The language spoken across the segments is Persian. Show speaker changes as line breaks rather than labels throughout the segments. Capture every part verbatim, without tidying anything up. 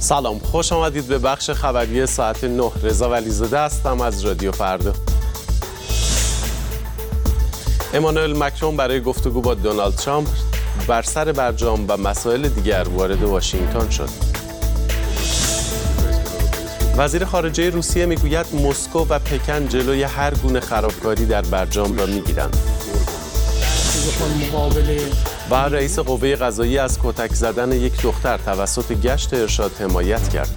سلام، خوش آمدید به بخش خبری ساعت نه. رضا ولیزاده هستم از رادیو فردا. امانوئل مکرون برای گفتگو با دونالد ترامپ بر سر برجام و مسائل دیگر وارد واشنگتن شد. وزیر خارجه روسیه میگوید مسکو و پکن جلوی هر گونه خرابکاری در برجام را میگیرند. و رئیس قوه قضاییه از کتک زدن یک دختر توسط گشت ارشاد حمایت کرد.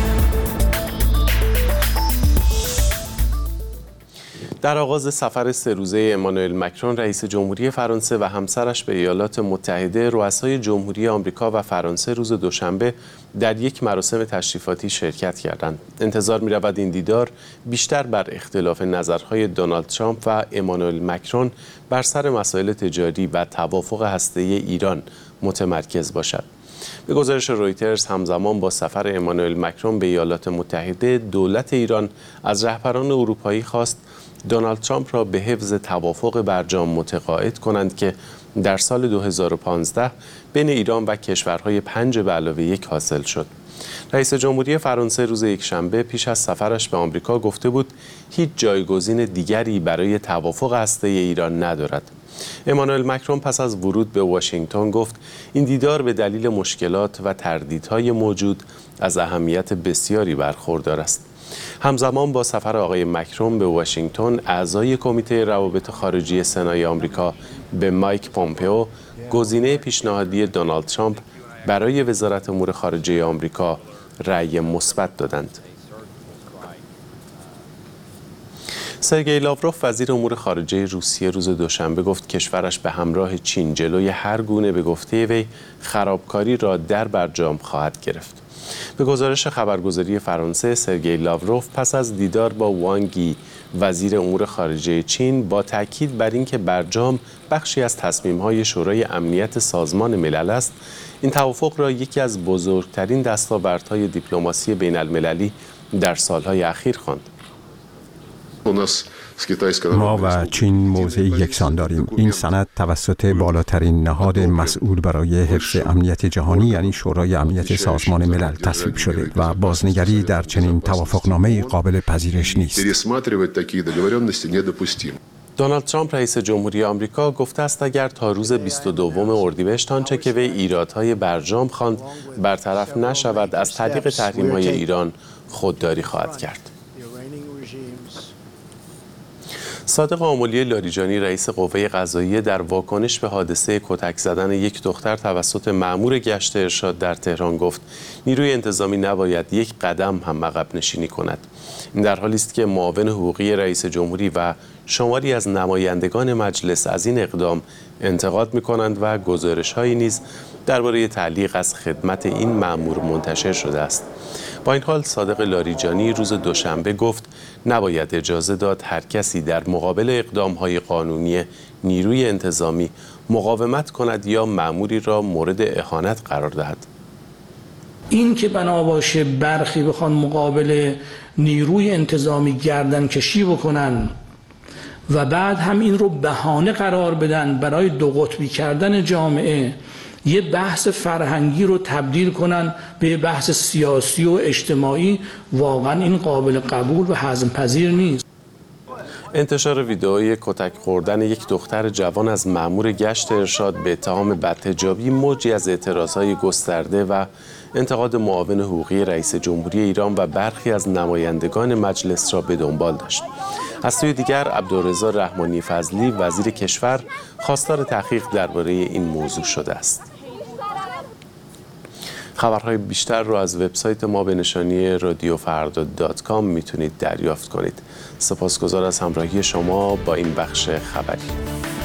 در آغاز سفر سه روزه امانوئل مکرون رئیس جمهوری فرانسه و همسرش به ایالات متحده، رؤسای جمهوری آمریکا و فرانسه روز دوشنبه در یک مراسم تشریفاتی شرکت کردند. انتظار می‌رود این دیدار بیشتر بر اختلاف نظرهای دونالد ترامپ و امانوئل مکرون بر سر مسائل تجاری و توافق هسته‌ای ایران متمرکز باشد. به گزارش رویترز، همزمان با سفر امانوئل مکرون به ایالات متحده، دولت ایران از رهبران اروپایی خواست دونالد ترامپ را به حفظ توافق برجام متقاعد کنند که در سال دو هزار و پانزده بین ایران و کشورهای پنج به علاوه یک حاصل شد. رئیس جمهوری فرانسه روز یکشنبه پیش از سفرش به آمریکا گفته بود هیچ جایگزین دیگری برای توافق هسته‌ای ایران ندارد. امانوئل مکرون پس از ورود به واشنگتن گفت این دیدار به دلیل مشکلات و تردیدهای موجود از اهمیت بسیاری برخوردار است. همزمان با سفر آقای مکرون به واشنگتن، اعضای کمیته روابط خارجی سنای آمریکا به مایک پومپئو، گزینه پیشنهادی دونالد ترامپ برای وزارت امور خارجه آمریکا، رأی مثبت دادند. سرگئی لاوروف وزیر امور خارجه روسیه روز دوشنبه گفت کشورش به همراه چین جلوی هر گونه به گفته وی خرابکاری را در برجام خواهد گرفت. به گزارش خبرگزاری فرانسه، سرگئی لاوروف پس از دیدار با وانگ یی وزیر امور خارجه چین با تاکید بر اینکه برجام بخشی از تصمیم‌های شورای امنیت سازمان ملل است، این توافق را یکی از بزرگترین دستاوردهای دیپلماسی بین‌المللی در سال‌های اخیر خواند.
ما و چین موضع یکسان داریم. این سند توسط بالاترین نهاد مسئول برای حفظ امنیت جهانی یعنی شورای امنیت سازمان ملل تصویب شده و بازنگری در چنین توافقنامه‌ای قابل پذیرش نیست.
دونالد ترامپ رئیس جمهوری آمریکا گفته است اگر تا روز بیست و دوم اردیبهشت آنچه که وی ایرادهای برجام خواند برطرف نشود، از طریق تحریم‌های ایران خودداری خواهد کرد. صادق آملی لاریجانی رئیس قوه قضاییه در واکنش به حادثه کتک زدن یک دختر توسط مأمور گشت ارشاد در تهران گفت نیروی انتظامی نباید یک قدم هم عقب نشینی کند. این در حالی است که معاون حقوقی رئیس جمهوری و شماری از نمایندگان مجلس از این اقدام انتقاد می‌کنند و گزارش‌هایی نیز درباره تعلیق از خدمت این مأمور منتشر شده است. با این حال صادق لاریجانی روز دوشنبه گفت نباید اجازه داد هر کسی در مقابل اقدام‌های قانونی نیروی انتظامی مقاومت کند یا مأموری را مورد اهانت قرار دهد.
این که بنا باشه برخی بخوان مقابل نیروی انتظامی گردن کشی بکنن و بعد هم این رو بهانه قرار بدن برای دو قطبی کردن جامعه، یه بحث فرهنگی رو تبدیل کنن به بحث سیاسی و اجتماعی، واقعا این قابل قبول و هضم پذیر نیست.
انتشار ویدئوی کتک خوردن یک دختر جوان از مأمور گشت ارشاد به اتهام بدحجابی موجی از اعتراضهای گسترده و انتقاد معاون حقوقی رئیس جمهوری ایران و برخی از نمایندگان مجلس را به دنبال داشت. از سوی دیگر عبدالرضا رحمانی فضلی وزیر کشور خواستار تحقیق درباره این موضوع شده است. خبرهای بیشتر را از وبسایت ما به نشانی رادیو فردا دات کام میتونید دریافت کنید. سپاسگزار از همراهی شما با این بخش خبری.